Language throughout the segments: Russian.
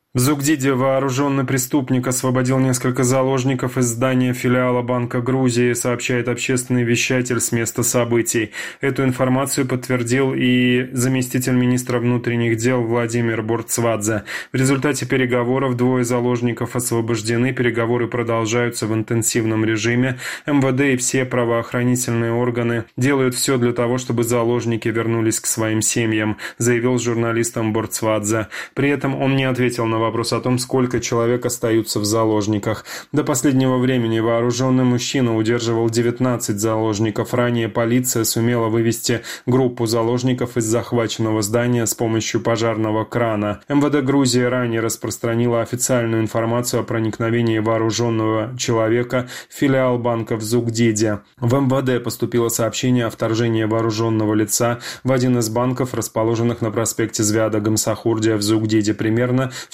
В Зугдиде вооруженный преступник освободил несколько заложников из здания филиала Банка Грузии, сообщает общественный вещатель с места событий. Эту информацию подтвердил и заместитель министра внутренних дел Владимир Борцвадзе. В результате переговоров 2 заложников освобождены, переговоры продолжаются в интенсивном режиме. МВД и все правоохранительные органы делают все для того, чтобы заложники вернулись к своим семьям, заявил журналистам Борцвадзе. При этом он не ответил на вопрос о том, сколько человек остаются в заложниках. До последнего времени вооруженный мужчина удерживал 19 заложников. Ранее полиция сумела вывести группу заложников из захваченного здания с помощью пожарного крана. МВД Грузии ранее распространила официальную информацию о проникновении вооруженного человека в филиал банка в Зугдиде. В МВД поступило сообщение о вторжении вооруженного лица в один из банков, расположенных на проспекте Звяда Гамсахурдия в Зугдиде, примерно в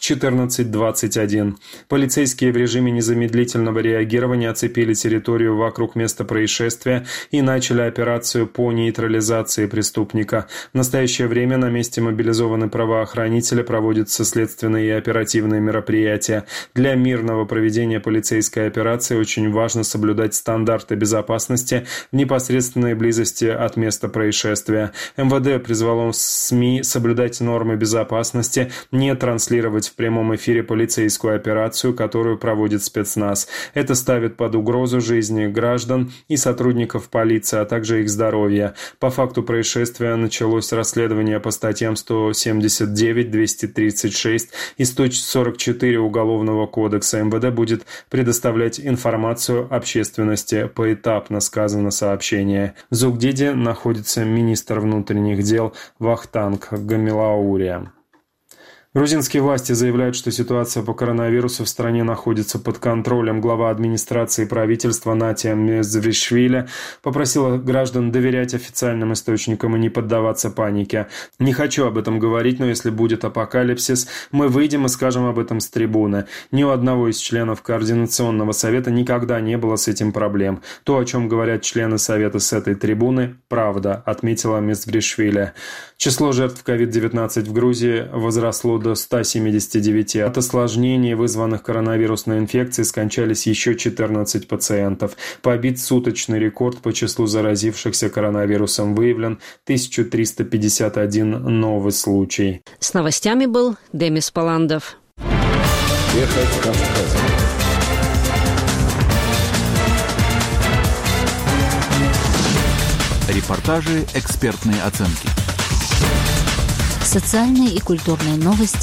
14:21. Полицейские в режиме незамедлительного реагирования оцепили территорию вокруг места происшествия и начали операцию по нейтрализации преступника. В настоящее время на месте мобилизованы правоохранители, проводятся следственные и оперативные мероприятия. Для мирного проведения полицейской операции очень важно соблюдать стандарты безопасности в непосредственной близости от места происшествия. МВД призвало СМИ соблюдать нормы безопасности, не транслировать в прямом эфире полицейскую операцию, которую проводит спецназ. Это ставит под угрозу жизни граждан и сотрудников полиции, а также их здоровье. По факту происшествия началось расследование по статьям 179, 236 и 144 Уголовного кодекса. МВД будет предоставлять информацию общественности поэтапно, сказано сообщение. В Зугдиде находится министр внутренних дел Вахтанг Гамилаурия. Грузинские власти заявляют, что ситуация по коронавирусу в стране находится под контролем. Глава администрации правительства Натия Мезвришвили попросила граждан доверять официальным источникам и не поддаваться панике. «Не хочу об этом говорить, но если будет апокалипсис, мы выйдем и скажем об этом с трибуны. Ни у одного из членов Координационного совета никогда не было с этим проблем. То, о чем говорят члены совета с этой трибуны, правда», отметила Мезвришвили. Число жертв COVID-19 в Грузии возросло до 179. От осложнений, вызванных коронавирусной инфекцией, скончались еще 14 пациентов. Побит суточный рекорд по числу заразившихся коронавирусом. Выявлен 1351 новый случай. С новостями был Демис Паландов. Репортажи, экспертные оценки. Социальные и культурные новости